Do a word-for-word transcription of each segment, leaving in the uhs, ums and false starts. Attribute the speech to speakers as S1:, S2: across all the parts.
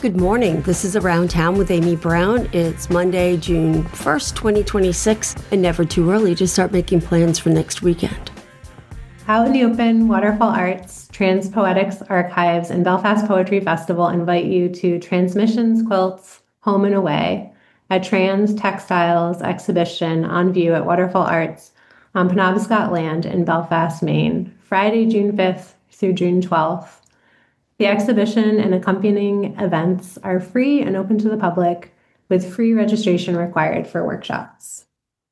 S1: Good morning. This is Around Town with Amy Brown. It's Monday, June first, twenty twenty-six, and never too early to start making plans for next weekend.
S2: Out in the Open, Waterfall Arts, Trans Poetics Archives, and Belfast Poetry Festival invite you to Transmissions, Quilts, Home and Away, a trans textiles exhibition on view at Waterfall Arts on Penobscot land in Belfast, Maine, Friday, June fifth through June twelfth. The exhibition and accompanying events are free and open to the public, with free registration required for workshops.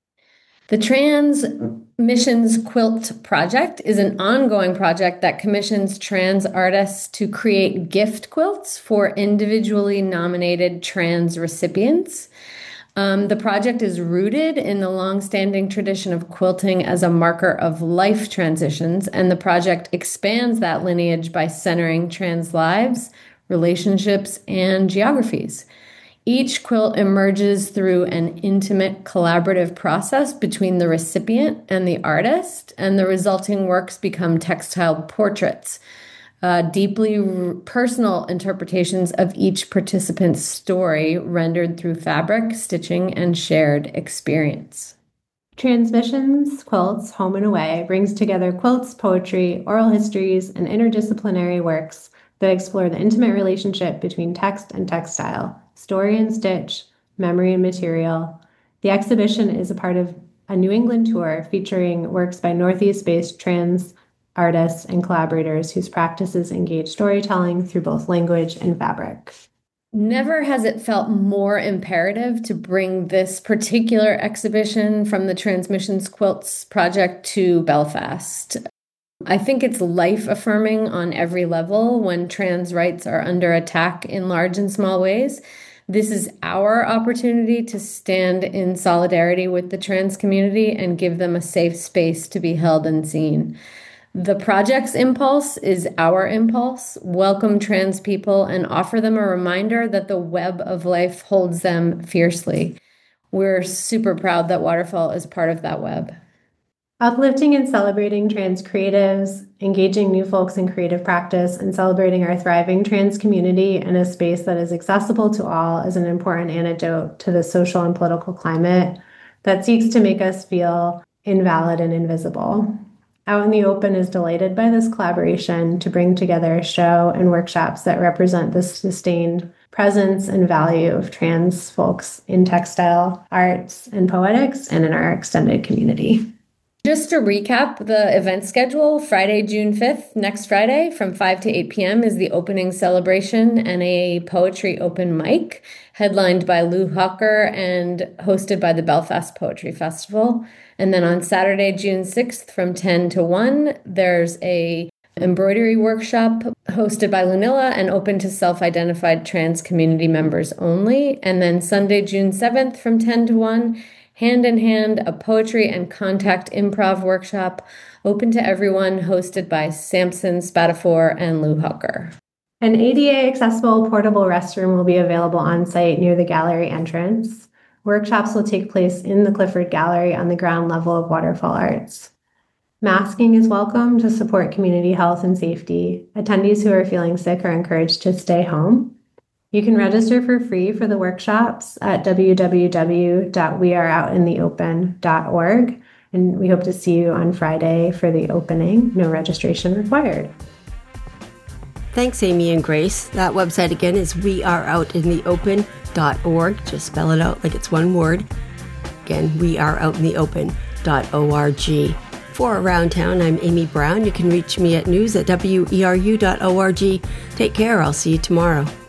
S3: The Transmissions Quilt Project is an ongoing project that commissions trans artists to create gift quilts for individually nominated trans recipients. Um, the project is rooted in the longstanding tradition of quilting as a marker of life transitions, and the project expands that lineage by centering trans lives, relationships, and geographies. Each quilt emerges through an intimate collaborative process between the recipient and the artist, and the resulting works become textile portraits, Uh, deeply r- personal interpretations of each participant's story rendered through fabric, stitching, and shared experience.
S2: Transmissions, Quilts, Home and Away brings together quilts, poetry, oral histories, and interdisciplinary works that explore the intimate relationship between text and textile, story and stitch, memory and material. The exhibition is a part of a New England tour featuring works by Northeast-based trans artists and collaborators whose practices engage storytelling through both language and fabric.
S3: Never has it felt more imperative to bring this particular exhibition from the Transmissions Quilts Project to Belfast. I think it's life-affirming on every level when trans rights are under attack in large and small ways. This is our opportunity to stand in solidarity with the trans community and give them a safe space to be held and seen. The project's impulse is our impulse. Welcome trans people and offer them a reminder that the web of life holds them fiercely. We're super proud that Waterfall is part of that web.
S2: Uplifting and celebrating trans creatives, engaging new folks in creative practice, and celebrating our thriving trans community in a space that is accessible to all is an important antidote to the social and political climate that seeks to make us feel invalid and invisible. Out in the Open is delighted by this collaboration to bring together a show and workshops that represent the sustained presence and value of trans folks in textile arts and poetics and in our extended community.
S3: Just to recap the event schedule, Friday, June fifth, next Friday from five to eight p.m. is the opening celebration and a poetry open mic headlined by Lou Hucker and hosted by the Belfast Poetry Festival. And then on Saturday, June sixth from ten to one, there's a embroidery workshop hosted by Lunilla and open to self-identified trans community members only. And then Sunday, June seventh from ten to one, Hand in Hand, a poetry and contact improv workshop open to everyone hosted by Samson Spatafor and Lou Hucker.
S2: An A D A accessible portable restroom will be available on site near the gallery entrance. Workshops will take place in the Clifford Gallery on the ground level of Waterfall Arts. Masking is welcome to support community health and safety. Attendees who are feeling sick are encouraged to stay home. You can register for free for the workshops at w w w dot we are out in the open dot org, and we hope to see you on Friday for the opening. No registration required.
S1: Thanks, Amy and Grace. That website again is we are out in the open dot org. Just spell it out like it's one word. Again, we are out in the open dot org. For Around Town, I'm Amy Brown. You can reach me at news at w e r u dot org. Take care. I'll see you tomorrow.